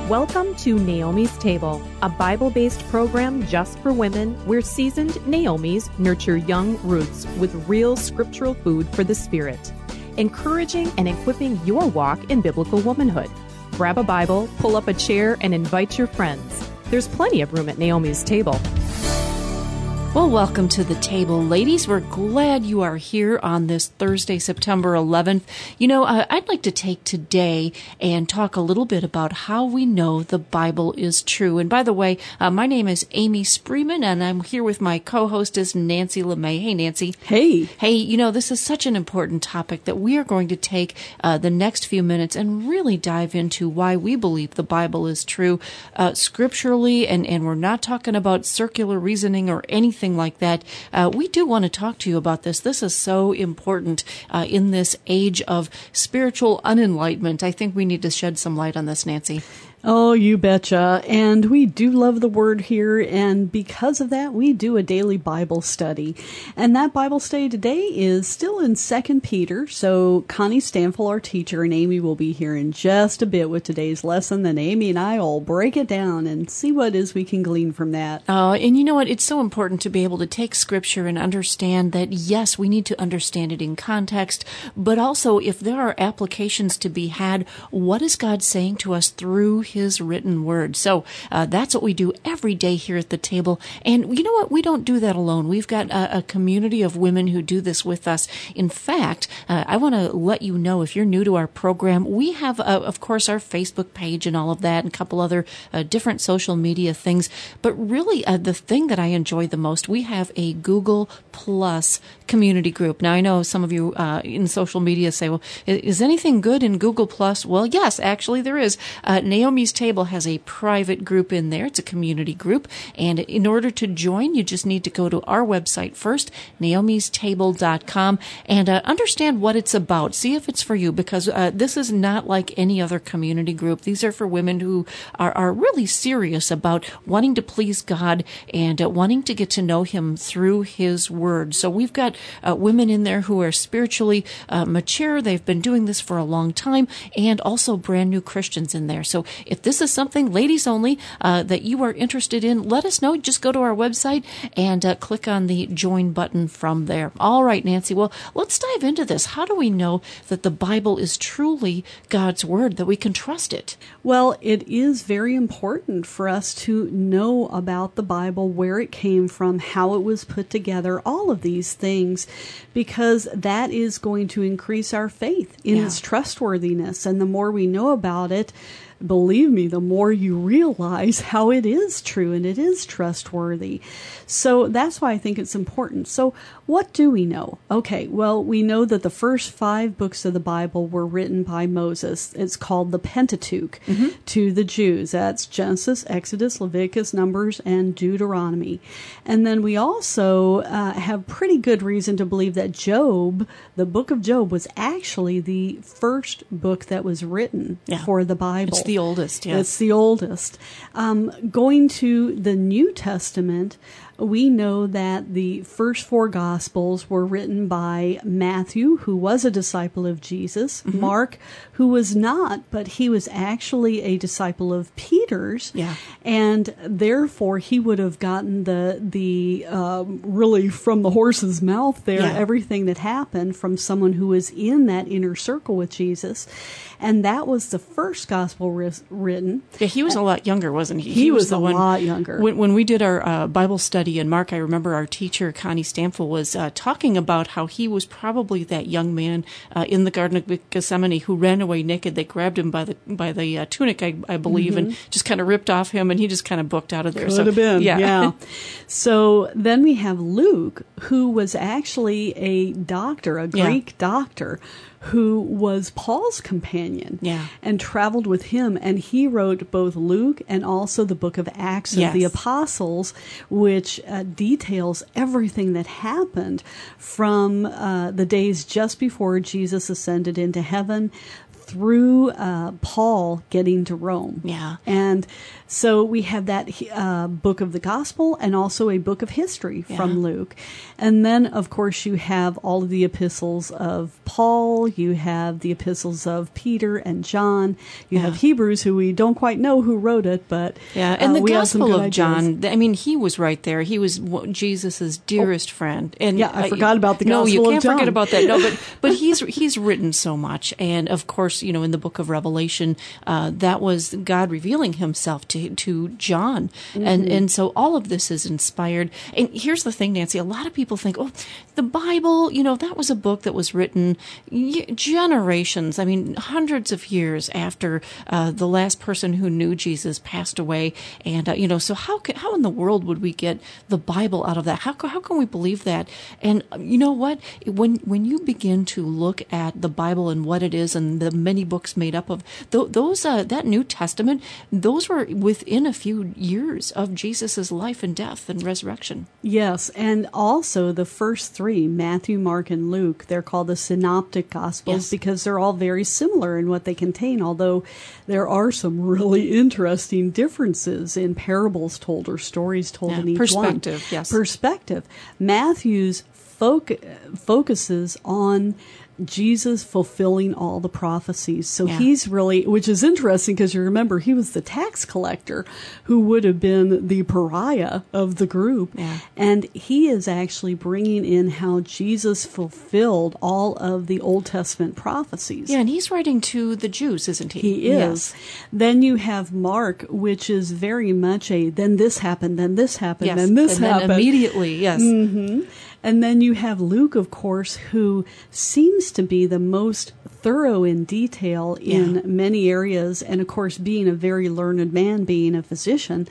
Welcome to Naomi's Table, a Bible-based program just for women where seasoned Naomis nurture young Ruths with real scriptural food for the spirit, encouraging and equipping your walk in biblical womanhood. Grab a Bible, pull up a chair, and invite your friends. There's plenty of room at Naomi's Table. Well, welcome to the table, ladies. We're glad you are here on this Thursday, September 11th. You know, I'd like to take today and talk a little bit about how we know the Bible is true. And by the way, my name is Amy Spreeman, and I'm here with my co-hostess, Nancy LeMay. Hey, Nancy. Hey. Hey, you know, this is such an important topic that we are going to take the next few minutes and really dive into why we believe the Bible is true scripturally, and we're not talking about circular reasoning or anything like that. We do want to talk to you about this. This is so important in this age of spiritual unenlightenment. I think we need to shed some light on this, Nancy. Oh, you betcha. And we do love the word here. And because of that, we do a daily Bible study. And that Bible study today is still in 2 Peter. So Connie Stanfill, our teacher, and Amy will be here in just a bit with today's lesson. Then Amy and I will break it down and see what it is we can glean from that. And you know what? It's so important to be able to take Scripture and understand that, yes, we need to understand it in context. But also, if there are applications to be had, what is God saying to us through His written word? So that's what we do every day here at the table. And you know what? We don't do that alone. We've got a community of women who do this with us. In fact, I want to let you know, if you're new to our program, we have, of course, our Facebook page and all of that, and a couple other different social media things. But really, the thing that I enjoy the most, we have a Google Plus community group. Now, I know some of you in social media say, well, is anything good in Google Plus? Well, yes, actually there is. Naomi's Table has a private group in there. It's a community group. And in order to join, you just need to go to our website first, naomistable.com, and understand what it's about. See if it's for you, because this is not like any other community group. These are for women who are really serious about wanting to please God and wanting to get to know Him through His Word. So we've got women in there who are spiritually mature. They've been doing this for a long time, and also brand new Christians in there. So if this is something, ladies only, that you are interested in, let us know. Just go to our website and click on the join button from there. All right, Nancy. Well, let's dive into this. How do we know that the Bible is truly God's Word, that we can trust it? Well, it is very important for us to know about the Bible, where it came from, how it was put together, all of these things, because that is going to increase our faith in its trustworthiness. And the more we know about it, believe me, the more you realize how it is true and it is trustworthy. So that's why I think it's important. So what do we know? Okay, well, we know that the first 5 books of the Bible were written by Moses. It's called the Pentateuch to the Jews. That's Genesis, Exodus, Leviticus, Numbers, and Deuteronomy. And then we also have pretty good reason to believe that Job, the book of Job, was actually the first book that was written for the Bible. It's the oldest, yes. It's the oldest. Going to the New Testament, we know that the first 4 Gospels were written by Matthew, who was a disciple of Jesus, Mark, who was not, but he was actually a disciple of Peter's, and therefore he would have gotten the really from the horse's mouth there, everything that happened from someone who was in that inner circle with Jesus. And that was the first gospel written. Yeah, he was a lot younger, wasn't he? He was a lot younger. When we did our Bible study in Mark, I remember our teacher, Connie Stanfill, was talking about how he was probably that young man in the Garden of Gethsemane who ran away naked. They grabbed him by the tunic, I believe, and just kind of ripped off him, and he just kind of booked out of there. Could have been, yeah. So then we have Luke, who was actually a doctor, a Greek doctor, who was Paul's companion and traveled with him. And he wrote both Luke and also the book of Acts of the Apostles, which details everything that happened from the days just before Jesus ascended into heaven through Paul getting to Rome. Yeah. And so we have that book of the gospel and also a book of history from Luke. And then, of course, you have all of the epistles of Paul. You have the epistles of Peter and John. You have Hebrews, who we don't quite know who wrote it, but and the we have some Gospel good of John, ideas. I mean, he was right there. He was Jesus's dearest friend. And I forgot about the Gospel of John. No, you can't John. forget about that. No, but he's written so much. And, of course, in the book of Revelation, that was God revealing himself to John. And so all of this is inspired. And here's the thing, Nancy, a lot of people think, the Bible, that was a book that was written generations, I mean, hundreds of years after the last person who knew Jesus passed away. And, so how in the world would we get the Bible out of that? How can we believe that? And you know what? When you begin to look at the Bible and what it is and the many books made up of those, that New Testament, those were within a few years of Jesus's life and death and resurrection. Yes, and also the first three, Matthew, Mark, and Luke, they're called the Synoptic Gospels because they're all very similar in what they contain, although there are some really interesting differences in parables told or stories told in each one. Perspective, yes. Perspective. Matthew's focuses on Jesus fulfilling all the prophecies. So he's really, which is interesting because you remember he was the tax collector who would have been the pariah of the group. Yeah. And he is actually bringing in how Jesus fulfilled all of the Old Testament prophecies. Yeah, and he's writing to the Jews, isn't he? He is. Yes. Then you have Mark, which is very much then this happened, then this happened, Yes. then this and happened. Then immediately, yes. Mm-hmm. And then you have Luke, of course, who seems to be the most thorough in detail in many areas. And, of course, being a very learned man, being a physician,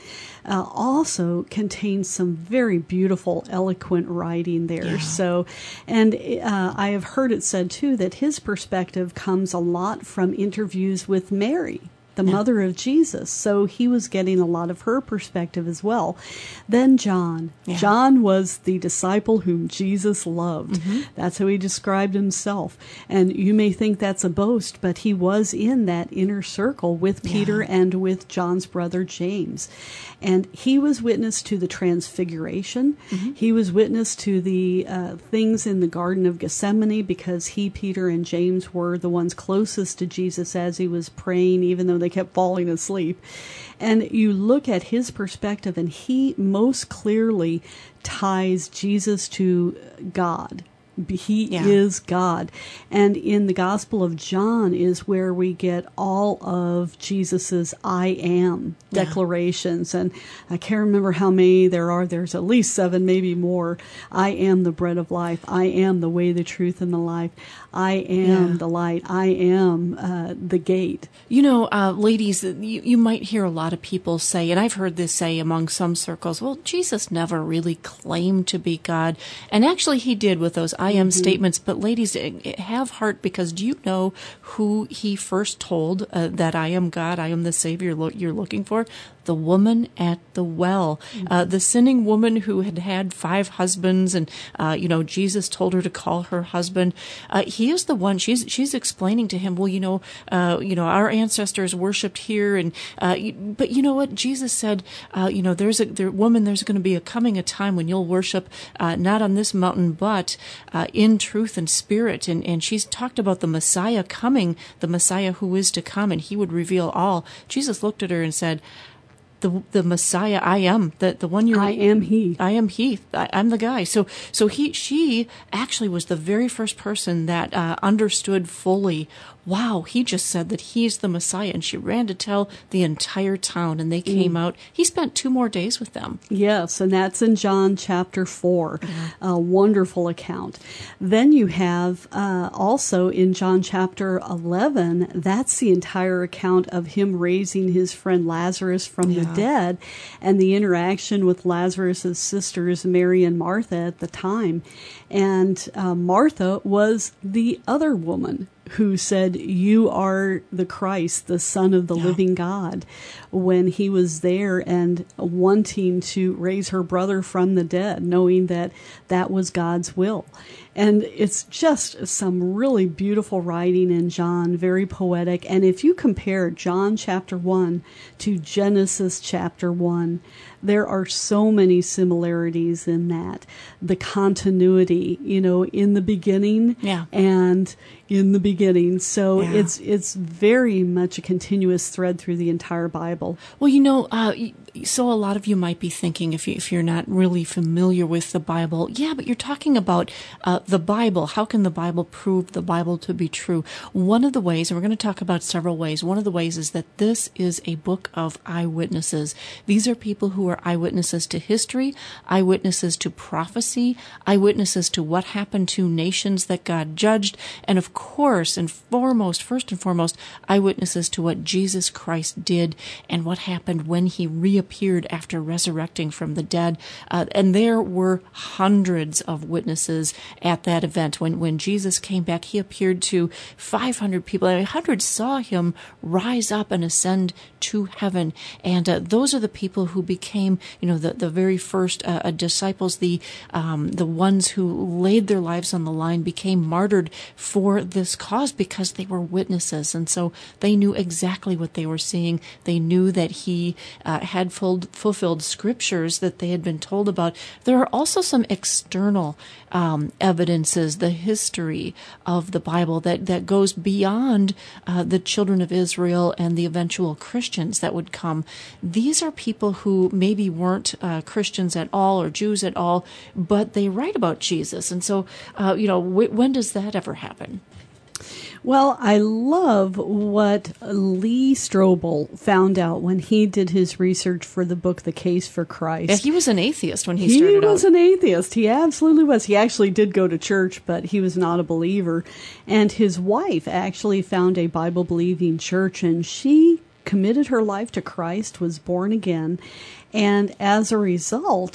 also contains some very beautiful, eloquent writing there. Yeah. So, and I have heard it said, too, that his perspective comes a lot from interviews with Mary, the mother of Jesus. So he was getting a lot of her perspective as well. Then John. Yeah. John was the disciple whom Jesus loved. Mm-hmm. That's how he described himself. And you may think that's a boast, but he was in that inner circle with Peter and with John's brother James. And he was witness to the transfiguration. Mm-hmm. He was witness to the things in the Garden of Gethsemane because he, Peter, and James were the ones closest to Jesus as he was praying, even though they kept falling asleep. And you look at his perspective, and he most clearly ties Jesus to God. He is God. And in the Gospel of John is where we get all of Jesus's I am declarations. And I can't remember how many there are. There's at least 7, maybe more. I am the bread of life. I am the way, the truth, and the life. I am the light. I am the gate. Ladies, you might hear a lot of people say, and I've heard this say among some circles, well, Jesus never really claimed to be God. And actually he did with those I am statements. But ladies, have heart, because do you know who he first told that I am God, I am the Savior you're looking for? The woman at the well, the sinning woman who had had 5 husbands, and Jesus told her to call her husband. He is the one. She's explaining to him. Well, our ancestors worshipped here, and but you know what? Jesus said, there's going to be coming a time when you'll worship not on this mountain, but in truth and spirit. And she's talked about the Messiah coming, the Messiah who is to come, and he would reveal all. Jesus looked at her and said, the Messiah, I am the one you're. I am he. I am he. I'm the guy. So she actually was the very first person that understood fully. Wow, he just said that he's the Messiah, and she ran to tell the entire town, and they came out. He spent 2 more days with them. Yes, and that's in John chapter 4, a wonderful account. Then you have also in John chapter 11, that's the entire account of him raising his friend Lazarus from the dead, and the interaction with Lazarus' sisters, Mary and Martha, at the time. And Martha was the other woman who said, "You are the Christ, the Son of the living God," when he was there and wanting to raise her brother from the dead, knowing that that was God's will. And it's just some really beautiful writing in John, very poetic. And if you compare John chapter 1 to Genesis chapter 1, there are so many similarities in that. The continuity, in the beginning and in the beginning. So it's very much a continuous thread through the entire Bible. Well, so a lot of you might be thinking, if you're not really familiar with the Bible, but you're talking about the Bible. How can the Bible prove the Bible to be true? One of the ways, and we're going to talk about several ways, one of the ways is that this is a book of eyewitnesses. These are people who are eyewitnesses to history, eyewitnesses to prophecy, eyewitnesses to what happened to nations that God judged, and of course, first and foremost, eyewitnesses to what Jesus Christ did and what happened when he reappeared after resurrecting from the dead. And there were hundreds of witnesses at that event. When Jesus came back, he appeared to 500 people. And hundreds saw him rise up and ascend to heaven. And those are the people who became, the very first disciples, the ones who laid their lives on the line, became martyred for this cause because they were witnesses. And so they knew exactly what they were seeing. They knew that he had fulfilled scriptures that they had been told about. There are also some external evidences, the history of the Bible that goes beyond the children of Israel and the eventual Christians that would come. These are people who maybe weren't Christians at all or Jews at all, but they write about Jesus. And so, when does that ever happen? Well, I love what Lee Strobel found out when he did his research for the book, The Case for Christ. Yeah, he was an atheist when he started out. He was an atheist. He absolutely was. He actually did go to church, but he was not a believer. And his wife actually found a Bible-believing church, and she committed her life to Christ, was born again. And as a result,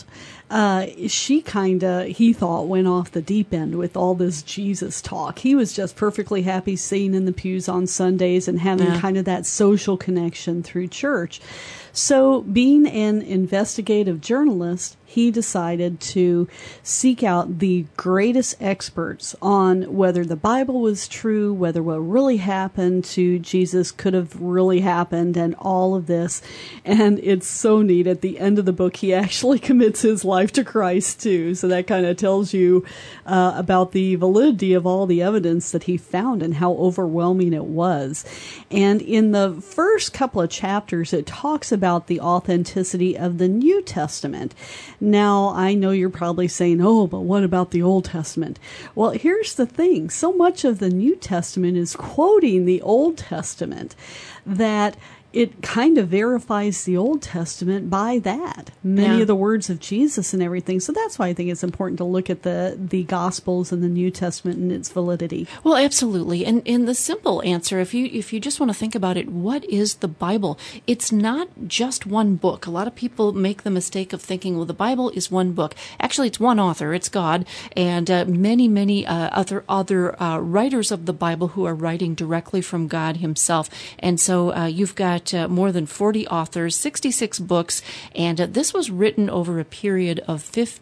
she he thought, went off the deep end with all this Jesus talk. He was just perfectly happy sitting in the pews on Sundays and having kind of that social connection through church. So being an investigative journalist, he decided to seek out the greatest experts on whether the Bible was true, whether what really happened to Jesus could have really happened, and all of this. And it's so neat. At the end of the book, he actually commits his life to Christ, too. So that kind of tells you about the validity of all the evidence that he found and how overwhelming it was. And in the first couple of chapters, it talks about the authenticity of the New Testament. Now, I know you're probably saying, but what about the Old Testament? Well, here's the thing. So much of the New Testament is quoting the Old Testament that it kind of verifies the Old Testament by that. Many of the words of Jesus and everything. So that's why I think it's important to look at the Gospels and the New Testament and its validity. Well, absolutely. And the simple answer, if you just want to think about it, what is the Bible? It's not just one book. A lot of people make the mistake of thinking, well, the Bible is one book. Actually, it's one author. It's God. And many other writers of the Bible who are writing directly from God himself. And so you've got more than 40 authors, 66 books, and this was written over a period of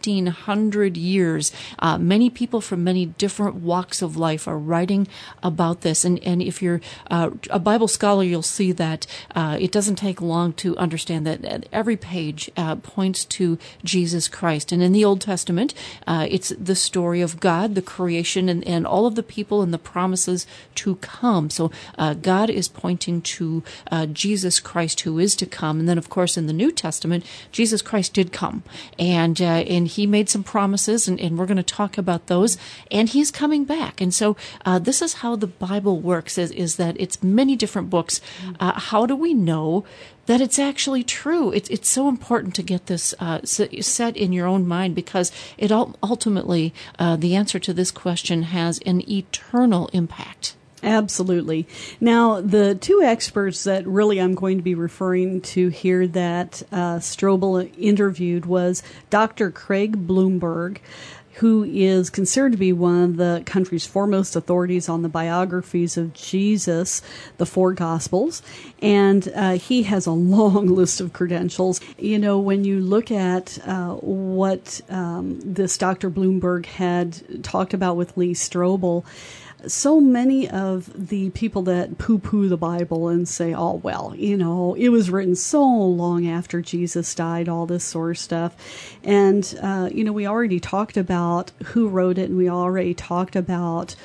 1,500 years. Many people from many different walks of life are writing about this. And if you're a Bible scholar, you'll see that it doesn't take long to understand that every page points to Jesus Christ. And in the Old Testament, it's the story of God, the creation, and all of the people and the promises to come. So God is pointing to Jesus Christ who is to come. And then, of course, in the New Testament, Jesus Christ did come. And he made some promises, and we're going to talk about those. And he's coming back. And so this is how the Bible works, is that it's many different books. How do we know that it's actually true? It's so important to get this set in your own mind, because it ultimately, the answer to this question has an eternal impact. Absolutely. Now, the two experts that really I'm going to be referring to here that Strobel interviewed was Dr. Craig Blomberg, who is considered to be one of the country's foremost authorities on the biographies of Jesus, the four Gospels. And he has a long list of credentials. You know, when you look at what this Dr. Bloomberg had talked about with Lee Strobel, so many of the people that poo-poo the Bible and say, oh, well, you know, it was written so long after Jesus died, all this sort of stuff. And, you know, we already talked about who wrote it, and we already talked about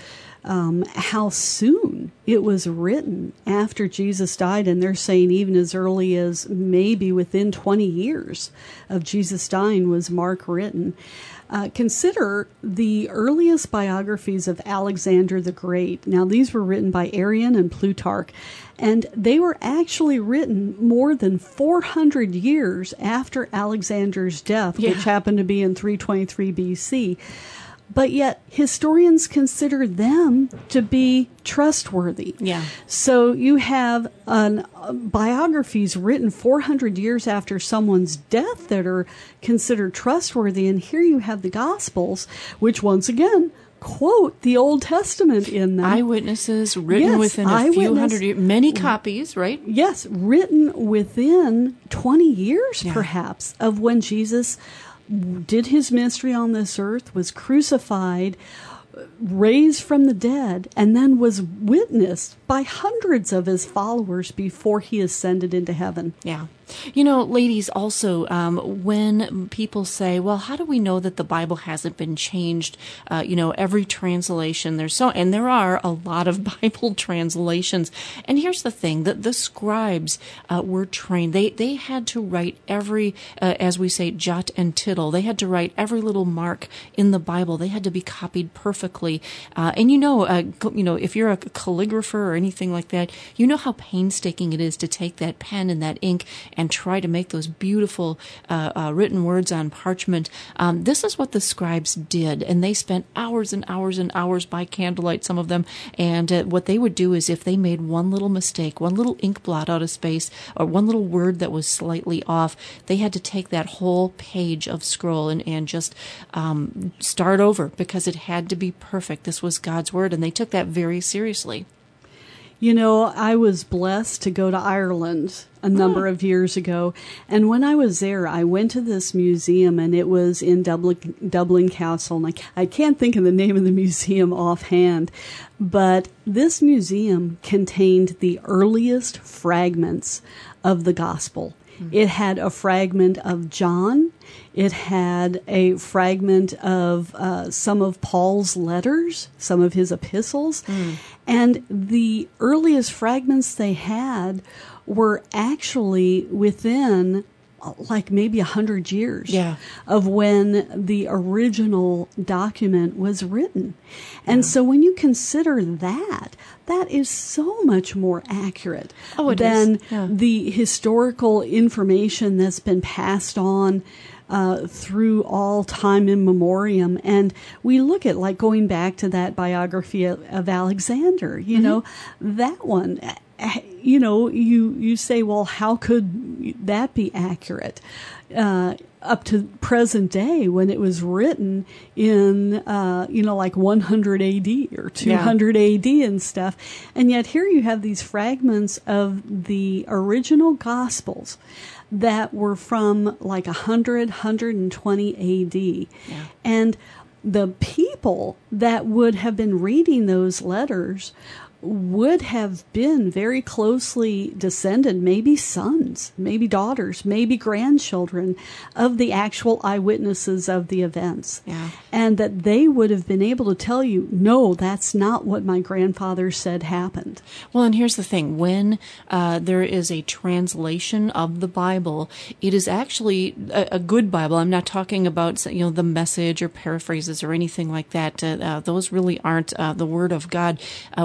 how soon it was written after Jesus died. And they're saying even as early as maybe within 20 years of Jesus dying was Mark written. Consider the earliest biographies of Alexander the Great. Now, these were written by Arrian and Plutarch, and they were actually written more than 400 years after Alexander's death, which happened to be in 323 BC. But yet historians consider them to be trustworthy. Yeah. So you have biographies written 400 years after someone's death that are considered trustworthy. And here you have the Gospels, which once again quote the Old Testament in them. Eyewitnesses written within a few hundred years, many copies, right? Yes, written within 20 years perhaps of when Jesus did his ministry on this earth, was crucified, raised from the dead, and then was witnessed by hundreds of his followers before he ascended into heaven. Yeah. You know, ladies, also, when people say, well, how do we know that the Bible hasn't been changed? You know, every translation, and there are a lot of Bible translations. And here's the thing, that the scribes were trained. They had to write every, as we say, jot and tittle. They had to write every little mark in the Bible. They had to be copied perfectly. And you know, if you're a calligrapher or anything like that, you know how painstaking it is to take that pen and that ink and try to make those beautiful written words on parchment. This is what the scribes did, and they spent hours and hours and hours by candlelight, some of them, and what they would do is if they made one little mistake, one little ink blot out of space, or one little word that was slightly off, they had to take that whole page of scroll and just start over, because it had to be perfect. This was God's word, and they took that very seriously. You know, I was blessed to go to Ireland a number of years ago. And when I was there, I went to this museum, and it was in Dublin Castle. And I can't think of the name of the museum offhand, but this museum contained the earliest fragments of the gospel. It had a fragment of John. It had a fragment of some of Paul's letters, some of his epistles. And the earliest fragments they had were actually within like maybe 100 years of when the original document was written. And so when you consider that is so much more accurate than the historical information that's been passed on through all time in memoriam. And we look at, like, going back to that biography of Alexander, you know, that one, you know, you say, well, how could that be accurate? Up to present day, when it was written in, you know, like 100 AD or 200 AD and stuff. And yet here you have these fragments of the original Gospels that were from like 120 AD. And the people that would have been reading those letters would have been very closely descended, maybe sons, maybe daughters, maybe grandchildren of the actual eyewitnesses of the events. And that they would have been able to tell you, no, that's not what my grandfather said happened. Well, and here's the thing. When there is a translation of the Bible, it is actually a good Bible. I'm not talking about, you know, the Message or paraphrases or anything like that. Those really aren't the Word of God. What I'm talking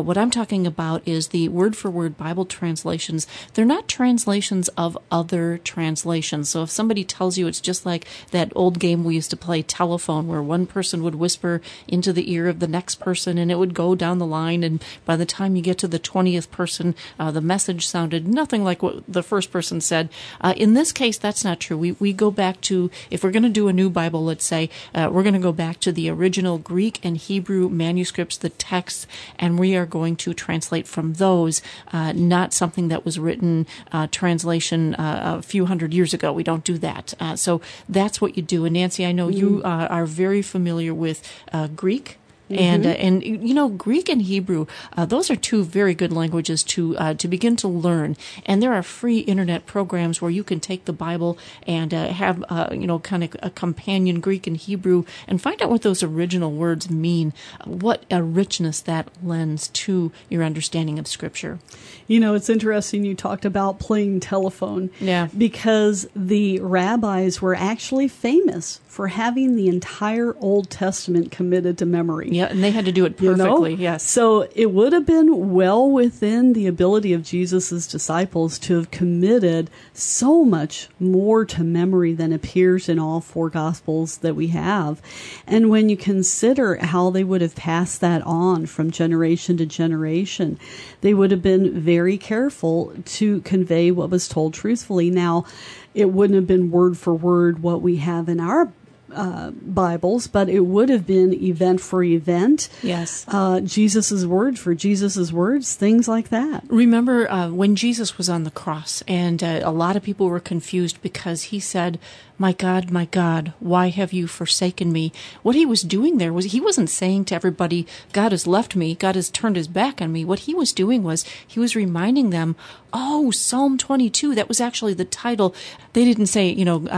talking about is the word-for-word Bible translations. They're not translations of other translations. So if somebody tells you it's just like that old game we used to play, telephone, where one person would whisper into the ear of the next person and it would go down the line, and by the time you get to the 20th person, the message sounded nothing like what the first person said. In this case, that's not true. We go back to, if we're going to do a new Bible, let's say, we're going to go back to the original Greek and Hebrew manuscripts, the texts, and we are going to translate from those, not something that was written translation a few hundred years ago. We don't do that. So that's what you do. And Nancy, I know you are very familiar with Greek. And you know, Greek and Hebrew, those are two very good languages to begin to learn. And there are free internet programs where you can take the Bible and have kind of a companion Greek and Hebrew and find out what those original words mean. What a richness that lends to your understanding of Scripture. You know, it's interesting you talked about playing telephone. Yeah. Because the rabbis were actually famous for having the entire Old Testament committed to memory. Yeah, and they had to do it perfectly, yes. So it would have been well within the ability of Jesus' disciples to have committed so much more to memory than appears in all four Gospels that we have. And when you consider how they would have passed that on from generation to generation, they would have been very careful to convey what was told truthfully. Now, it wouldn't have been word for word what we have in our Bibles, but it would have been event for event. Yes. Jesus's word for Jesus's words, things like that. Remember when Jesus was on the cross, and a lot of people were confused because he said, my God, why have you forsaken me?" What he was doing there was he wasn't saying to everybody, "God has left me, God has turned his back on me." What he was doing was he was reminding them, oh, Psalm 22, that was actually the title. They didn't say,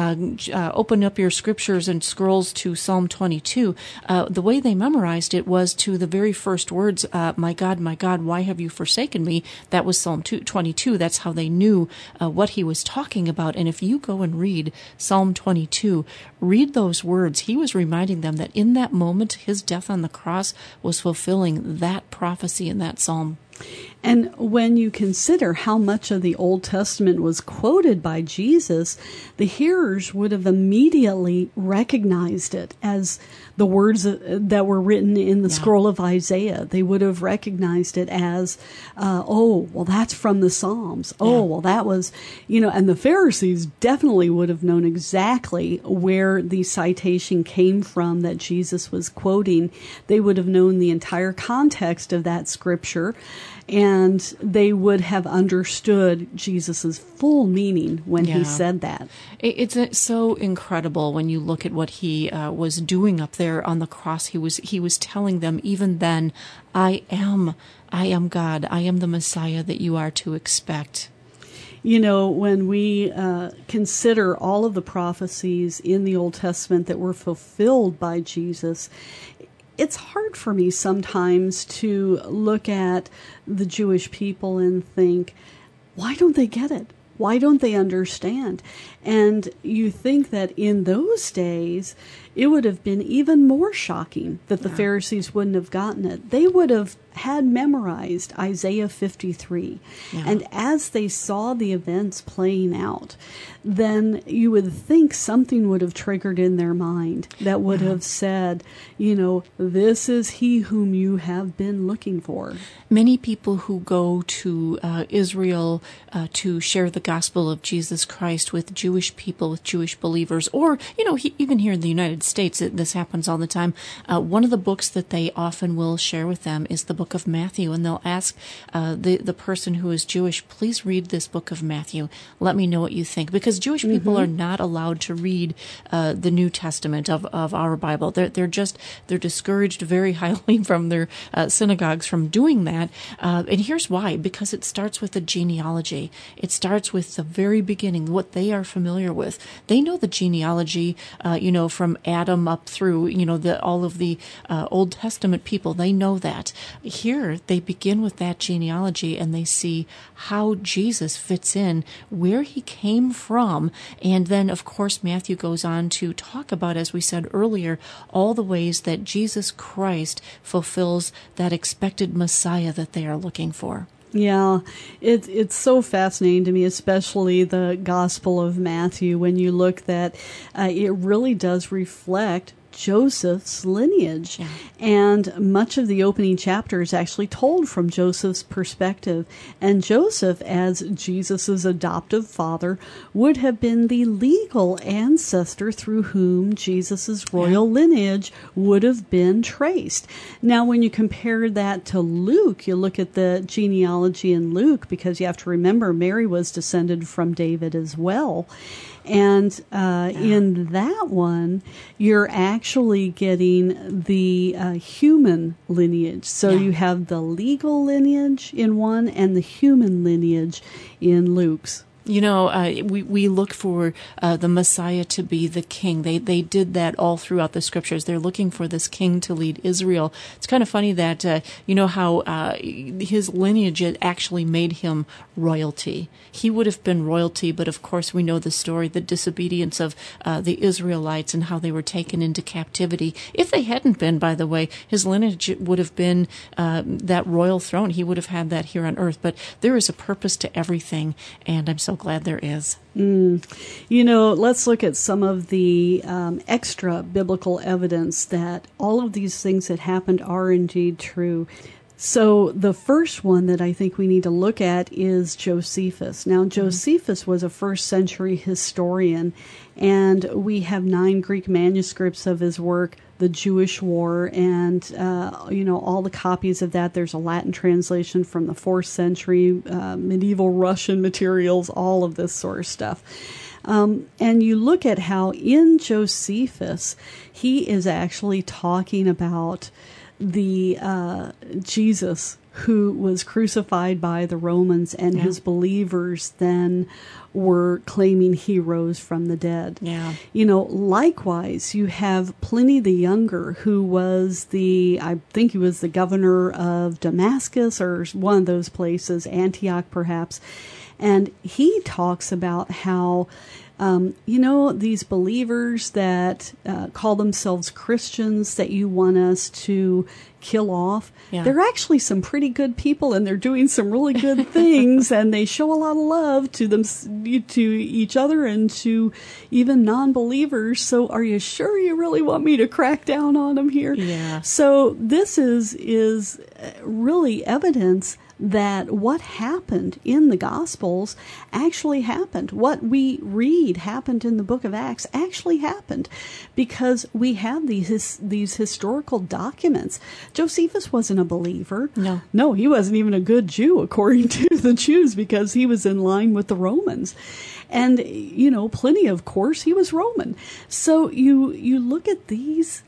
open up your scriptures and scrolls to Psalm 22. The way they memorized it was to the very first words, my God, why have you forsaken me?" That was Psalm 22. That's how they knew what he was talking about. And if you go and read Psalm 22, read those words. He was reminding them that in that moment, his death on the cross was fulfilling that prophecy in that psalm. And when you consider how much of the Old Testament was quoted by Jesus, the hearers would have immediately recognized it as the words that were written in the scroll of Isaiah. They would have recognized it as, that's from the Psalms. That was, and the Pharisees definitely would have known exactly where the citation came from that Jesus was quoting. They would have known the entire context of that scripture, and they would have understood Jesus's full meaning when he said that. It's so incredible when you look at what he was doing up there on the cross. He was telling them even then, I am God. I am the Messiah that you are to expect. When we consider all of the prophecies in the Old Testament that were fulfilled by Jesus, it's hard for me sometimes to look at the Jewish people and think, why don't they get it? Why don't they understand? And you think that in those days, it would have been even more shocking that the Pharisees wouldn't have gotten it. They would have had memorized Isaiah 53. Yeah. And as they saw the events playing out, then you would think something would have triggered in their mind that would have said, this is he whom you have been looking for. Many people who go to Israel to share the gospel of Jesus Christ with Jewish people, with Jewish believers, or, even here in the United States, this happens all the time. One of the books that they often will share with them is the book of Matthew, and they'll ask the person who is Jewish, please read this book of Matthew. Let me know what you think. Because Jewish people are not allowed to read the New Testament of our Bible. They're discouraged very highly from their synagogues from doing that. And here's why. Because it starts with the genealogy. It starts with the very beginning, what they are familiar with. They know the genealogy, from Adam up through, all of the Old Testament people. They know that. here they begin with that genealogy, and they see how Jesus fits in, where he came from. And then, of course, Matthew goes on to talk about, as we said earlier, all the ways that Jesus Christ fulfills that expected Messiah that they are looking for. Yeah, it's so fascinating to me, especially the Gospel of Matthew, when you look that it really does reflect Joseph's lineage. Yeah. And much of the opening chapter is actually told from Joseph's perspective. And Joseph, as Jesus' adoptive father, would have been the legal ancestor through whom Jesus' royal lineage would have been traced. Now, when you compare that to Luke, you look at the genealogy in Luke, because you have to remember Mary was descended from David as well. And in that one, you're actually getting the human lineage. So you have the legal lineage in one and the human lineage in Luke's. You know, we look for the Messiah to be the king. They did that all throughout the scriptures. They're looking for this king to lead Israel. It's kind of funny that, you know, how his lineage actually made him royalty. He would have been royalty, but of course we know the story, the disobedience of the Israelites and how they were taken into captivity. If they hadn't been, by the way, his lineage would have been that royal throne. He would have had that here on earth. But there is a purpose to everything, and I'm so glad there is. You know, let's look at some of the extra biblical evidence that all of these things that happened are indeed true. So the first one that I think we need to look at is Josephus. Now, Josephus was a first century historian, and we have 9 Greek manuscripts of his work, The Jewish War, and, you know, all the copies of that. There's a Latin translation from the 4th century, medieval Russian materials, all of this sort of stuff. And you look at how in Josephus, he is actually talking about the Jesus who was crucified by the Romans, and his believers then were claiming he rose from the dead. Yeah. You know, likewise, you have Pliny the Younger, who was I think he was the governor of Damascus or one of those places, Antioch perhaps, and he talks about how you know, these believers that call themselves Christians that you want us to kill off, they're actually some pretty good people, and they're doing some really good things, and they show a lot of love to them, to each other, and to even non-believers. So are you sure you really want me to crack down on them here? Yeah. So this is really evidence that what happened in the Gospels actually happened. What we read happened in the book of Acts actually happened, because we have these historical documents. Josephus wasn't a believer. No, he wasn't even a good Jew according to the Jews, because he was in line with the Romans. And, you know, Pliny, of course, he was Roman. So you look at these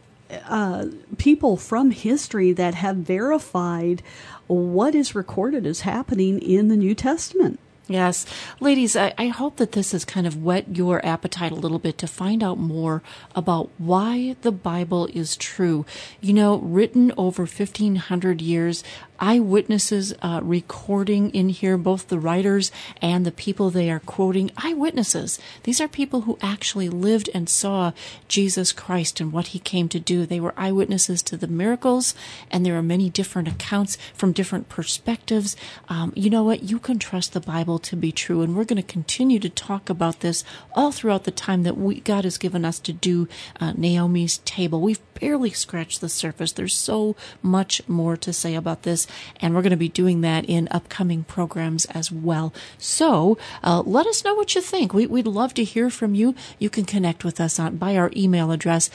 people from history that have verified what is recorded as happening in the New Testament. Yes. Ladies, I hope that this has kind of whet your appetite a little bit to find out more about why the Bible is true. You know, written over 1,500 years, eyewitnesses recording in here, both the writers and the people they are quoting. Eyewitnesses. These are people who actually lived and saw Jesus Christ and what he came to do. They were eyewitnesses to the miracles, and there are many different accounts from different perspectives. You know what? You can trust the Bible to be true, and we're going to continue to talk about this all throughout the time that God has given us to do Naomi's Table. We've barely scratched the surface. There's so much more to say about this, and we're going to be doing that in upcoming programs as well. So let us know what you think. We'd love to hear from you. You can connect with us by our email address,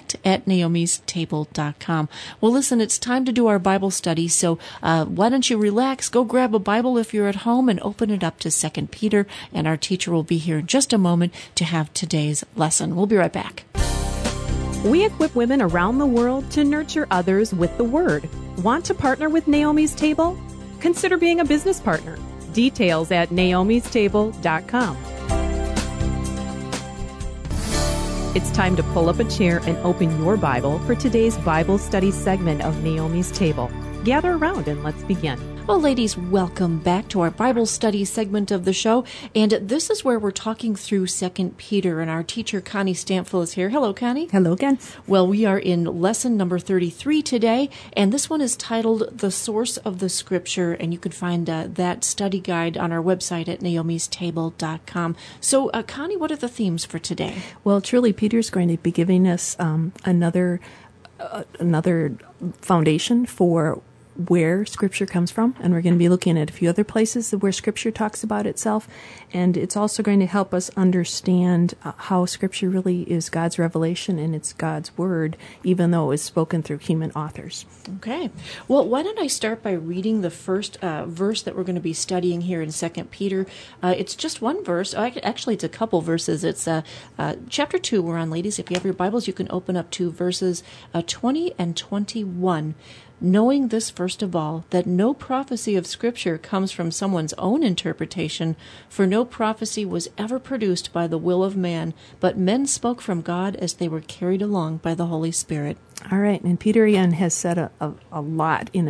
connect@naomistable.com. Well, listen, it's time to do our Bible study, so why don't you relax, go grab a Bible if you're at home, and open it up to 2 Peter, and our teacher will be here in just a moment to have today's lesson. We'll be right back. We equip women around the world to nurture others with the Word. Want to partner with Naomi's Table? Consider being a business partner. Details at naomistable.com. It's time to pull up a chair and open your Bible for today's Bible study segment of Naomi's Table. Gather around and let's begin. Well, ladies, welcome back to our Bible study segment of the show. And this is where we're talking through 2 Peter, and our teacher, Connie Stampfel, is here. Hello, Connie. Hello again. Well, we are in lesson number 33 today, and this one is titled The Source of the Scripture, and you can find that study guide on our website at naomistable.com. So, Connie, what are the themes for today? Well, truly, Peter's going to be giving us another foundation for where Scripture comes from, and we're going to be looking at a few other places where Scripture talks about itself, and it's also going to help us understand how Scripture really is God's revelation and it's God's Word, even though it was spoken through human authors. Okay. Well, why don't I start by reading the first verse that we're going to be studying here in 2 Peter. It's just one verse. Actually, it's a couple verses. It's chapter 2 we're on, ladies. If you have your Bibles, you can open up to verses 20 and 21. Knowing this, first of all, that no prophecy of Scripture comes from someone's own interpretation, for no prophecy was ever produced by the will of man, but men spoke from God as they were carried along by the Holy Spirit. All right, and Peter again has said a lot in a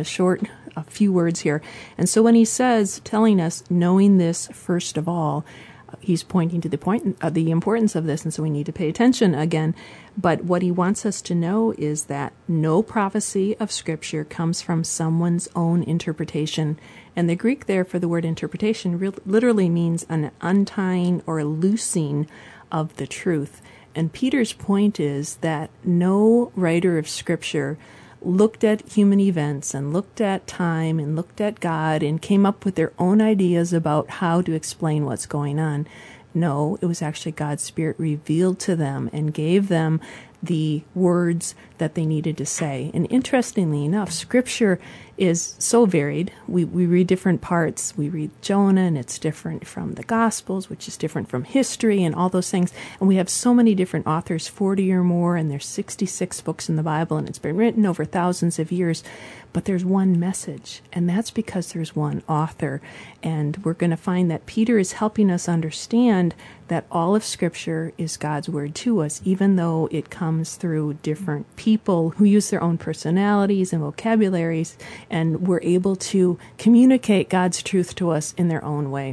few words here. And so when he says, telling us, knowing this, first of all, he's pointing to the importance of this, and so we need to pay attention again. But what he wants us to know is that no prophecy of Scripture comes from someone's own interpretation. And the Greek there for the word interpretation literally means an untying or loosing of the truth. And Peter's point is that no writer of Scripture looked at human events and looked at time and looked at God and came up with their own ideas about how to explain what's going on. No, it was actually God's Spirit revealed to them and gave them the words that they needed to say. And interestingly enough, Scripture is so varied. We read different parts. We read Jonah, and it's different from the Gospels, which is different from history and all those things. And we have so many different authors, 40 or more, and there's 66 books in the Bible, and it's been written over thousands of years. But there's one message, and that's because there's one author. And we're going to find that Peter is helping us understand that all of Scripture is God's Word to us, even though it comes through different people who use their own personalities and vocabularies, and we're able to communicate God's truth to us in their own way.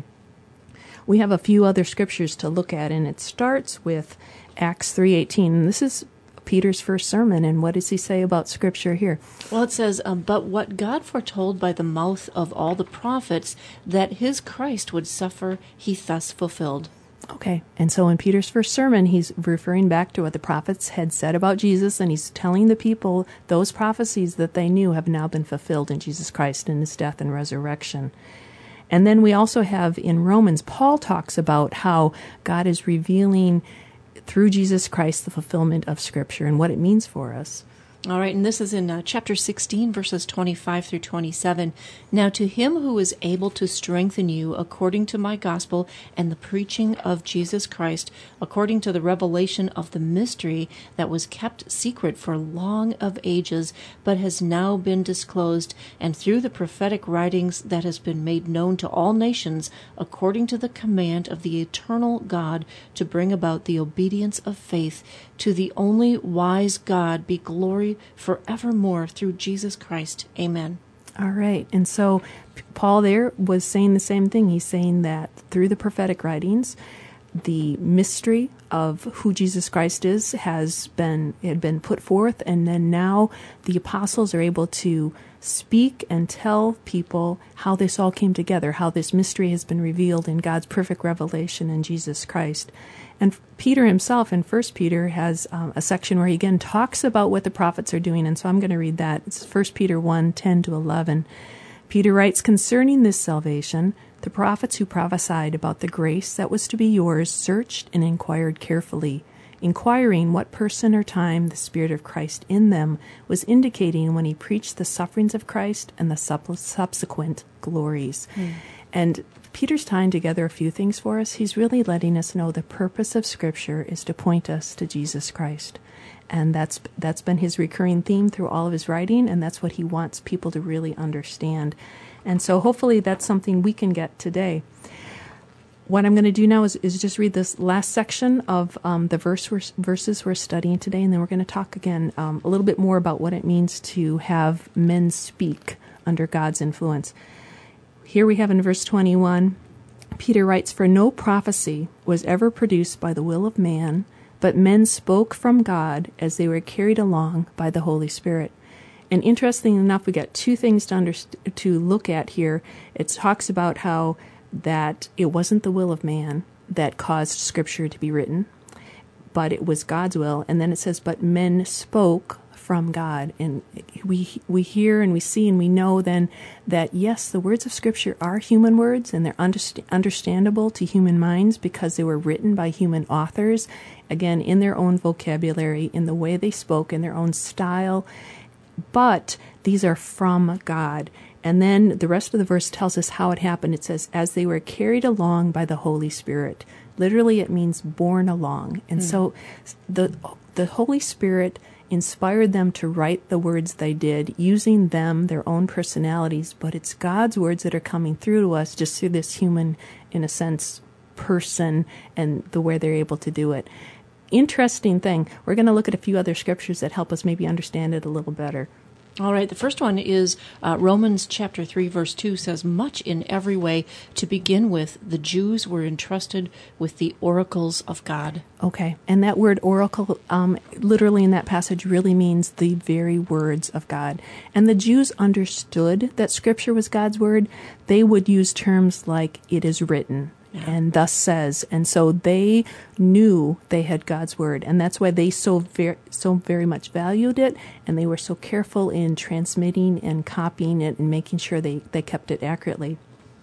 We have a few other Scriptures to look at, and it starts with Acts 3:18, and this is Peter's first sermon, and what does he say about Scripture here? Well, it says, but what God foretold by the mouth of all the prophets, that his Christ would suffer, he thus fulfilled. Okay, and so in Peter's first sermon, he's referring back to what the prophets had said about Jesus, and he's telling the people those prophecies that they knew have now been fulfilled in Jesus Christ in his death and resurrection. And then we also have in Romans, Paul talks about how God is revealing through Jesus Christ the fulfillment of Scripture and what it means for us. All right, and this is in chapter 16, verses 25 through 27. Now to him who is able to strengthen you according to my gospel and the preaching of Jesus Christ, according to the revelation of the mystery that was kept secret for long of ages, but has now been disclosed, and through the prophetic writings that has been made known to all nations, according to the command of the eternal God, to bring about the obedience of faith. To the only wise God be glory forevermore through Jesus Christ. Amen. All right. And so Paul there was saying the same thing. He's saying that through the prophetic writings, the mystery of who Jesus Christ is had been put forth, and then now the apostles are able to speak and tell people how this all came together, how this mystery has been revealed in God's perfect revelation in Jesus Christ. And Peter himself in 1 Peter has a section where he again talks about what the prophets are doing, and so I'm going to read that. It's 1 Peter 1:10-11. Peter writes, concerning this salvation, the prophets who prophesied about the grace that was to be yours searched and inquired carefully, inquiring what person or time the Spirit of Christ in them was indicating when he preached the sufferings of Christ and the subsequent glories. And Peter's tying together a few things for us. He's really letting us know the purpose of Scripture is to point us to Jesus Christ. And that's been his recurring theme through all of his writing, and that's what he wants people to really understand. And so hopefully that's something we can get today. What I'm going to do now is just read this last section of the verses we're studying today, and then we're going to talk again a little bit more about what it means to have men speak under God's influence. Here we have in verse 21, Peter writes, "For no prophecy was ever produced by the will of man, but men spoke from God as they were carried along by the Holy Spirit." And interestingly enough, we got two things to look at here. It talks about how that it wasn't the will of man that caused Scripture to be written, but it was God's will. And then it says, but men spoke from God. And we hear and we see and we know then that, yes, the words of Scripture are human words, and they're understandable to human minds because they were written by human authors, again, in their own vocabulary, in the way they spoke, in their own style. But these are from God. And then the rest of the verse tells us how it happened. It says, as they were carried along by the Holy Spirit. Literally, it means borne along. And so the Holy Spirit inspired them to write the words they did, using them, their own personalities, but it's God's words that are coming through to us just through this human, in a sense, person and the way they're able to do it. Interesting thing. We're going to look at a few other scriptures that help us maybe understand it a little better. All right, the first one is Romans chapter 3, verse 2 says, "Much in every way, to begin with, the Jews were entrusted with the oracles of God." Okay, and that word oracle, literally in that passage, really means the very words of God. And the Jews understood that Scripture was God's word. They would use terms like, it is written, and thus says. And so they knew they had God's word, and that's why they so very much valued it, and they were so careful in transmitting and copying it and making sure they kept it accurately.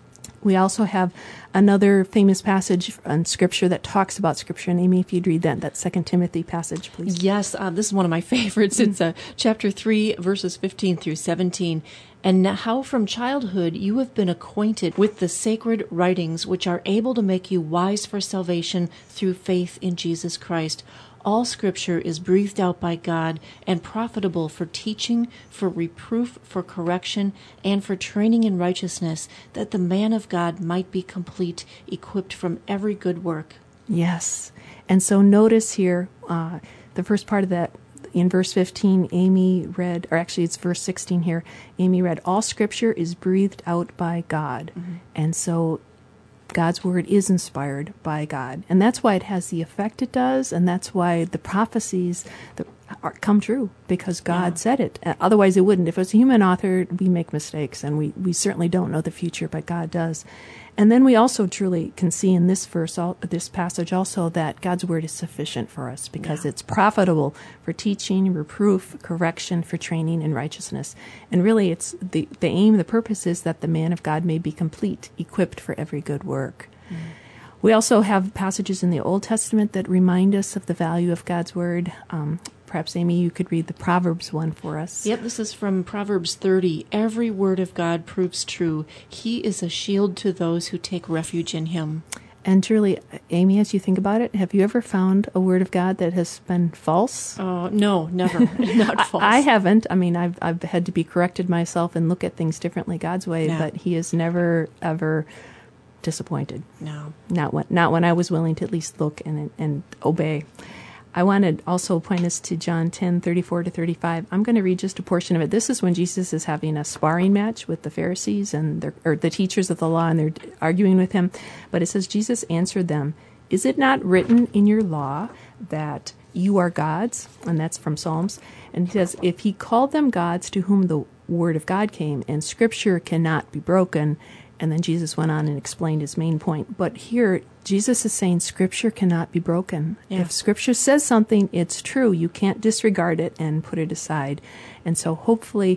We also have another famous passage in Scripture that talks about Scripture. And Amy, if you'd read that 2 Timothy passage, please. Yes, this is one of my favorites. It's chapter 3, verses 15 through 17. "And how from childhood you have been acquainted with the sacred writings, which are able to make you wise for salvation through faith in Jesus Christ. All Scripture is breathed out by God and profitable for teaching, for reproof, for correction, and for training in righteousness, that the man of God might be complete, equipped from every good work." Yes. And so notice here, the first part of that, in verse 15, Amy read, or actually it's verse 16 here, Amy read, all Scripture is breathed out by God. Mm-hmm. And so God's word is inspired by God. And that's why it has the effect it does, and that's why the prophecies come true, because God said it. Otherwise it wouldn't. If it was a human author, we make mistakes, and we certainly don't know the future, but God does. And then we also truly can see in this verse, this passage also, that God's word is sufficient for us, because it's profitable for teaching, reproof, correction, for training in righteousness. And really it's the aim, the purpose is that the man of God may be complete, equipped for every good work. Mm. We also have passages in the Old Testament that remind us of the value of God's word. Perhaps, Amy, you could read the Proverbs one for us. Yep, this is from Proverbs 30. "Every word of God proves true. He is a shield to those who take refuge in him." And truly, Amy, as you think about it, have you ever found a word of God that has been false? No, never. Not false. I haven't. I mean, I've had to be corrected myself and look at things differently God's way, but he has never, ever disappointed. No. Not when I was willing to at least look and obey. I want to also point us to John 10:34-35. I'm going to read just a portion of it. This is when Jesus is having a sparring match with the Pharisees and the teachers of the law, and they're arguing with him. But it says, Jesus answered them, "Is it not written in your law that you are gods?" And that's from Psalms. And he says, "If he called them gods to whom the word of God came, and Scripture cannot be broken." And then Jesus went on and explained his main point. But here, Jesus is saying Scripture cannot be broken. Yeah. If Scripture says something, it's true. You can't disregard it and put it aside. And so hopefully,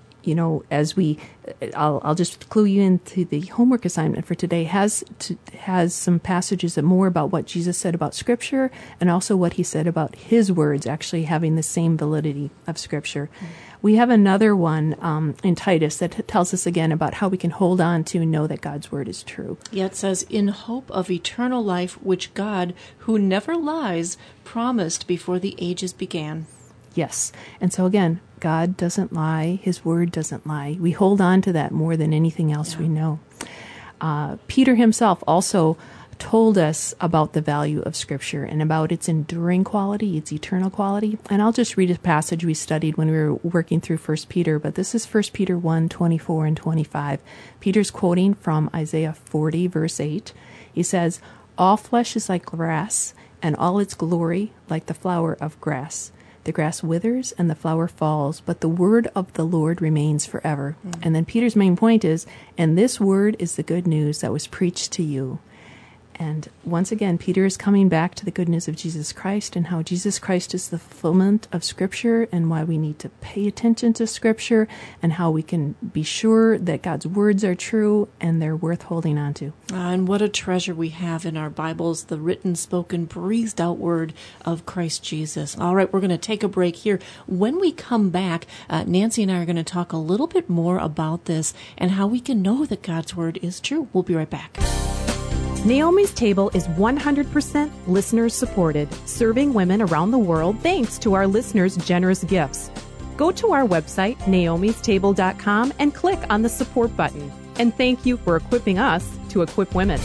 as I'll just clue you into the homework assignment for today, has some passages that more about what Jesus said about Scripture, and also what he said about his words actually having the same validity of Scripture. Mm-hmm. We have another one in Titus that tells us again about how we can hold on to and know that God's word is true. Yeah, it says, "In hope of eternal life, which God, who never lies, promised before the ages began." Yes. And so again, God doesn't lie. His word doesn't lie. We hold on to that more than anything else we know. Peter himself also told us about the value of Scripture and about its enduring quality, its eternal quality. And I'll just read a passage we studied when we were working through 1 Peter, but this is 1 Peter 1:24 and 25. Peter's quoting from Isaiah 40, verse 8. He says, "All flesh is like grass, and all its glory like the flower of grass. The grass withers and the flower falls, but the word of the Lord remains forever." And then Peter's main point is, and this word is the good news that was preached to you. And once again, Peter is coming back to the good news of Jesus Christ and how Jesus Christ is the fulfillment of Scripture and why we need to pay attention to Scripture and how we can be sure that God's words are true and they're worth holding on to. And what a treasure we have in our Bibles, the written, spoken, breathed out word of Christ Jesus. All right, we're going to take a break here. When we come back, Nancy and I are going to talk a little bit more about this and how we can know that God's word is true. We'll be right back. Naomi's Table is 100% listeners supported, serving women around the world thanks to our listeners' generous gifts. Go to our website, naomistable.com, and click on the support button. And thank you for equipping us to equip women.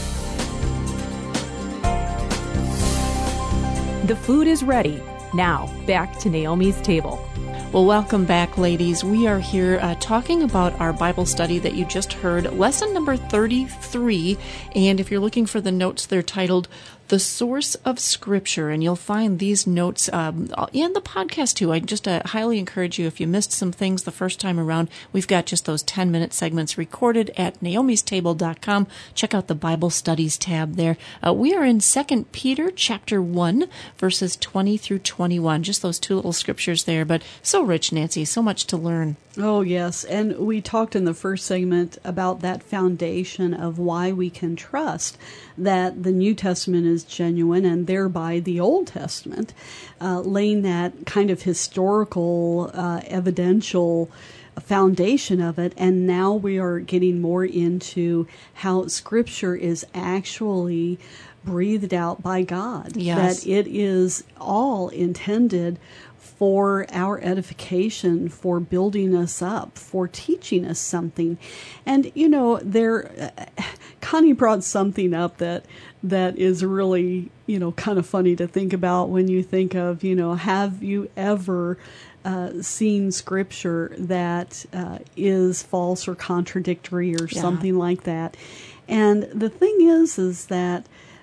The food is ready. Now, back to Naomi's Table. Well, welcome back, ladies. We are here talking about our Bible study that you just heard, lesson number 33. And if you're looking for the notes, they're titled The Source of Scripture. And you'll find these notes in the podcast, too. I just highly encourage you, if you missed some things the first time around, we've got just those 10-minute segments recorded at naomistable.com. Check out the Bible Studies tab there. We are in 2 Peter chapter 1, verses 20 through 21. Just those two little scriptures there, but so rich, Nancy, so much to learn. Oh, yes. And we talked in the first segment about that foundation of why we can trust that the New Testament is genuine and thereby the Old Testament, laying that kind of historical, evidential foundation of it. And now we are getting more into how Scripture is actually breathed out by God. Yes. That it is all intended for our edification, for building us up, for teaching us something. And, you know, Connie brought something up that is really, you know, kind of funny to think about when you think of, you know, have you ever seen Scripture that is false or contradictory or something like that? And the thing is that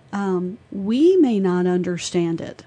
we may not understand it,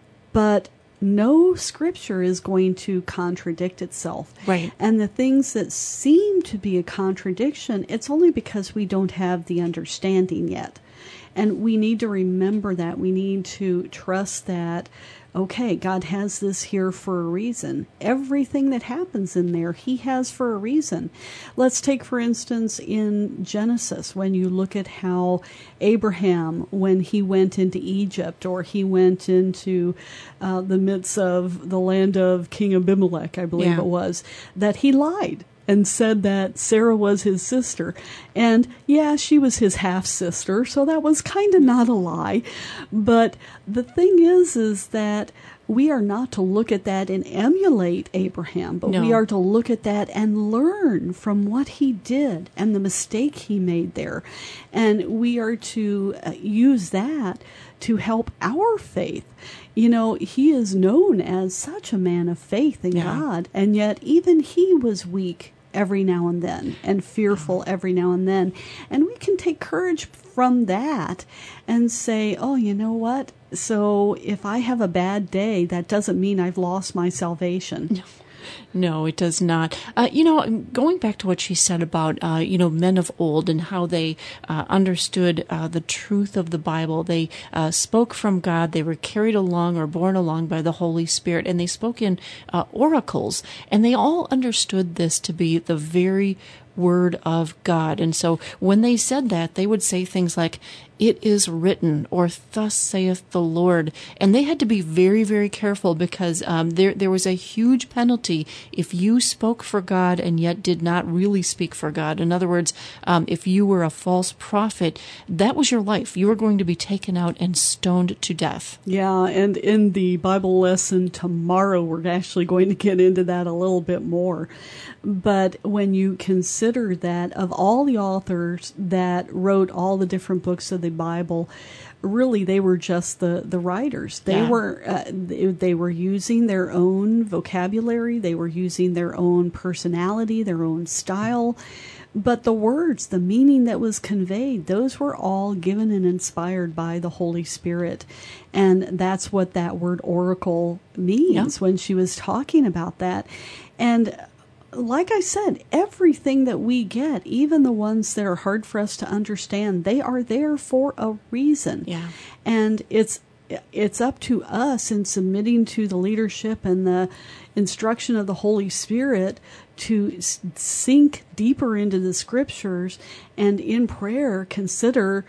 but no Scripture is going to contradict itself. Right. And the things that seem to be a contradiction, it's only because we don't have the understanding yet. And we need to remember that. We need to trust that, okay, God has this here for a reason. Everything that happens in there, He has for a reason. Let's take, for instance, in Genesis, when you look at how Abraham, when he went into Egypt, or he went into the midst of the land of King Abimelech, I believe it was, that he lied and said that Sarah was his sister. And yeah, she was his half-sister, so that was kind of not a lie. But the thing is that we are not to look at that and emulate Abraham, but we are to look at that and learn from what he did and the mistake he made there. And we are to use that to help our faith. You know, he is known as such a man of faith in God, and yet even he was weak every now and then and fearful every now and then. And we can take courage from that and say, oh, you know what? So if I have a bad day, that doesn't mean I've lost my salvation. No, it does not. Going back to what she said about, men of old and how they understood the truth of the Bible. They spoke from God. They were carried along or borne along by the Holy Spirit, and they spoke in oracles. And they all understood this to be the very Word of God. And so when they said that, they would say things like, "It is written," or "Thus saith the Lord." And they had to be very, very careful because there was a huge penalty if you spoke for God and yet did not really speak for God. In other words, if you were a false prophet, that was your life. You were going to be taken out and stoned to death. Yeah, and in the Bible lesson tomorrow, we're actually going to get into that a little bit more. But when you consider consider that of all the authors that wrote all the different books of the Bible, really they were just the writers. They were using their own vocabulary, they were using their own personality, their own style. But the words, the meaning that was conveyed, those were all given and inspired by the Holy Spirit. And that's what that word oracle means when she was talking about that. And like I said, everything that we get, even the ones that are hard for us to understand, they are there for a reason. Yeah. And it's up to us in submitting to the leadership and the instruction of the Holy Spirit to sink deeper into the scriptures and in prayer consider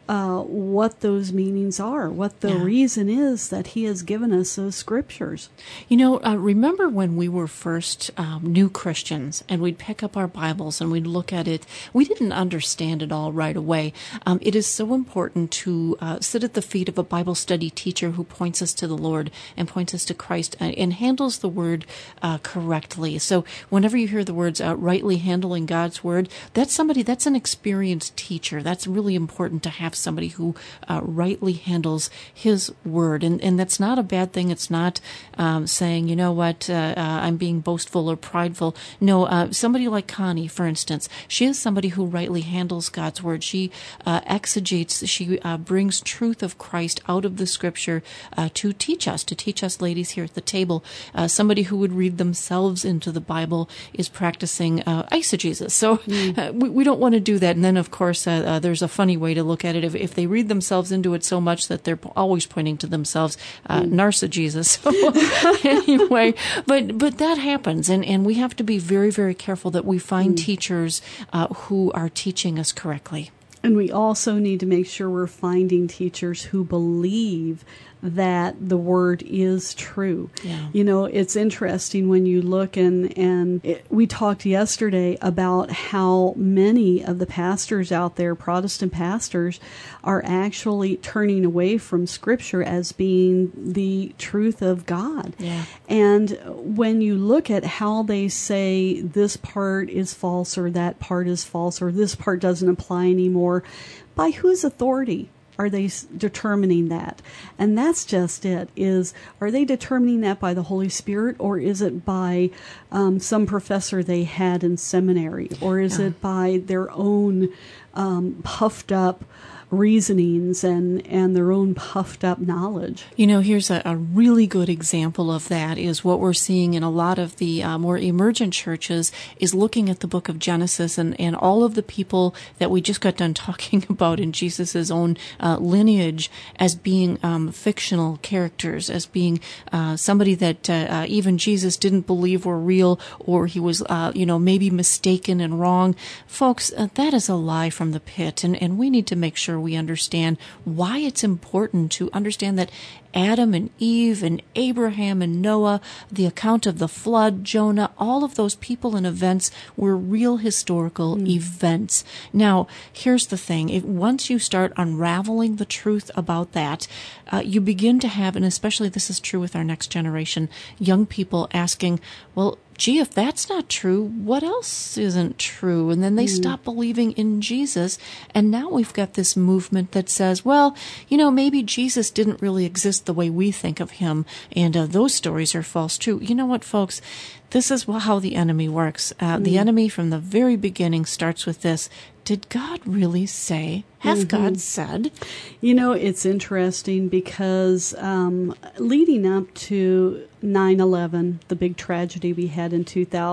what those meanings are, what the reason is that he has given us those scriptures. You know, remember when we were first new Christians and we'd pick up our Bibles and we'd look at it, we didn't understand it all right away. It is so important to sit at the feet of a Bible study teacher who points us to the Lord and points us to Christ and handles the Word correctly. So whenever you hear the words rightly handling God's Word, that's an experienced teacher. That's really important to have somebody who rightly handles his word. And that's not a bad thing. It's not saying, you know what, I'm being boastful or prideful. No, somebody like Connie, for instance, she is somebody who rightly handles God's word. She exegetes, she brings truth of Christ out of the scripture to teach us ladies here at the table. Somebody who would read themselves into the Bible is practicing eisegesis. So we don't want to do that. And then, of course, there's a funny way to look at it. If they read themselves into it so much that they're always pointing to themselves, narcigesis. Anyway, but that happens, and we have to be very, very careful that we find teachers who are teaching us correctly. And we also need to make sure we're finding teachers who believe that the word is true. Yeah. You know, it's interesting when you look we talked yesterday about how many of the pastors out there, Protestant pastors, are actually turning away from Scripture as being the truth of God. Yeah. And when you look at how they say this part is false or that part is false or this part doesn't apply anymore, by whose authority are they determining that? And that's just it. Are they determining that by the Holy Spirit, or is it by some professor they had in seminary, or is it by their own puffed up reasonings and their own puffed up knowledge? You know, here's a really good example of that is what we're seeing in a lot of the more emergent churches is looking at the book of Genesis and all of the people that we just got done talking about in Jesus' own lineage as being fictional characters, as being somebody that even Jesus didn't believe were real, or he was, maybe mistaken and wrong. Folks, that is a lie from the pit, and we need to make sure we understand why it's important to understand that Adam and Eve and Abraham and Noah, the account of the flood, Jonah, all of those people and events were real historical events. Now, here's the thing. Once you start unraveling the truth about that, you begin to have, and especially this is true with our next generation, young people asking, well, gee, if that's not true, what else isn't true? And then they stop believing in Jesus. And now we've got this movement that says, well, maybe Jesus didn't really exist the way we think of him. And those stories are false too. You know what, folks? This is how the enemy works. The enemy from the very beginning starts with this. Did God really say? Hath God said? You know, it's interesting because leading up to 9/11, the big tragedy we had in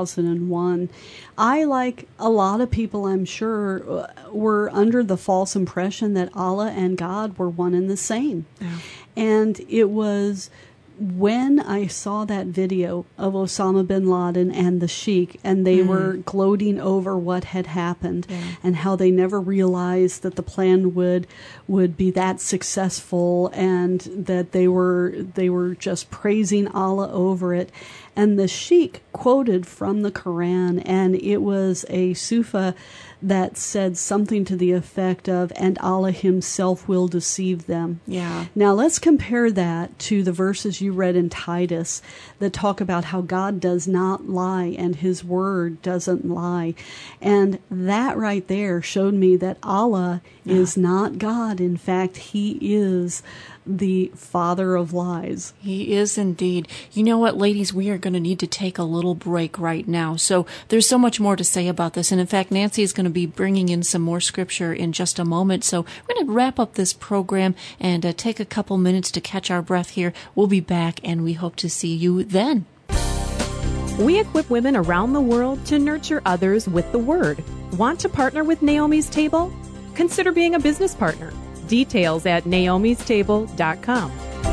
2001, I, like a lot of people I'm sure, were under the false impression that Allah and God were one and the same. Yeah. And it was when I saw that video of Osama bin Laden and the Sheikh, and they were gloating over what had happened and how they never realized that the plan would be that successful, and that they were just praising Allah over it. And the sheikh quoted from the Quran, and it was a sufa that said something to the effect of, and Allah himself will deceive them. Yeah. Now let's compare that to the verses you read in Titus that talk about how God does not lie and his word doesn't lie. And that right there showed me that Allah is not God. In fact, he is the father of lies. He is indeed. You know what, ladies, we are going to need to take a little break right now. So there's so much more to say about this. And in fact, Nancy is going to be bringing in some more scripture in just a moment. So we're going to wrap up this program and take a couple minutes to catch our breath here. We'll be back, and we hope to see you then. We equip women around the world to nurture others with the Word. Want to partner with Naomi's Table? Consider being a business partner. Details at naomistable.com.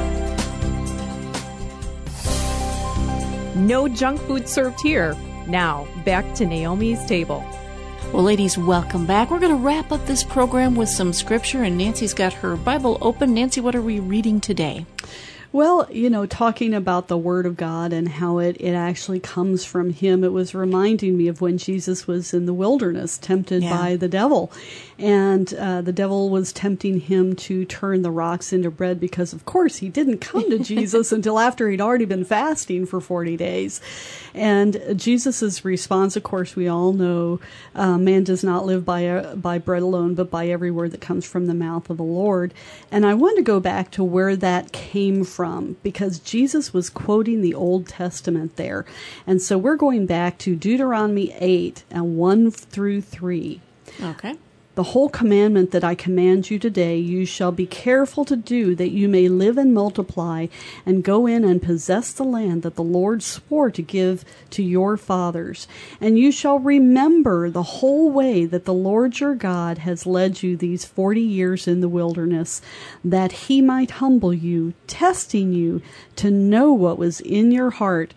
No junk food served here. Now, back to Naomi's Table. Well, ladies, welcome back. We're going to wrap up this program with some scripture, and Nancy's got her Bible open. Nancy, what are we reading today? Well, talking about the Word of God and how it actually comes from him, it was reminding me of when Jesus was in the wilderness, tempted by the devil. And the devil was tempting him to turn the rocks into bread because, of course, he didn't come to Jesus until after he'd already been fasting for 40 days. And Jesus' response, of course, we all know, man does not live by bread alone, but by every word that comes from the mouth of the Lord. And I want to go back to where that came from, because Jesus was quoting the Old Testament there. And so we're going back to Deuteronomy 8 and 1 through 3. Okay. The whole commandment that I command you today, you shall be careful to do, that you may live and multiply, and go in and possess the land that the Lord swore to give to your fathers. And you shall remember the whole way that the Lord your God has led you these 40 years in the wilderness, that he might humble you, testing you to know what was in your heart,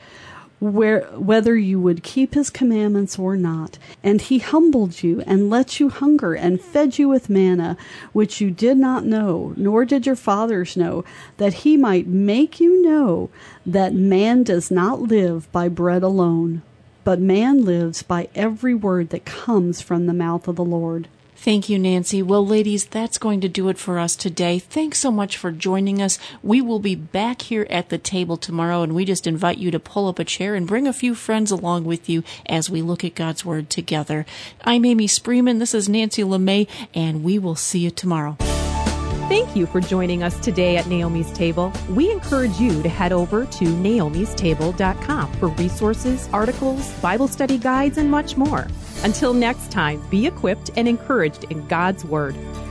whether you would keep his commandments or not. And he humbled you and let you hunger and fed you with manna, which you did not know, nor did your fathers know, that he might make you know that man does not live by bread alone, but man lives by every word that comes from the mouth of the Lord. Thank you, Nancy. Well, ladies, that's going to do it for us today. Thanks so much for joining us. We will be back here at the table tomorrow, and we just invite you to pull up a chair and bring a few friends along with you as we look at God's Word together. I'm Amy Spreeman. This is Nancy LeMay, and we will see you tomorrow. Thank you for joining us today at Naomi's Table. We encourage you to head over to naomistable.com for resources, articles, Bible study guides, and much more. Until next time, be equipped and encouraged in God's Word.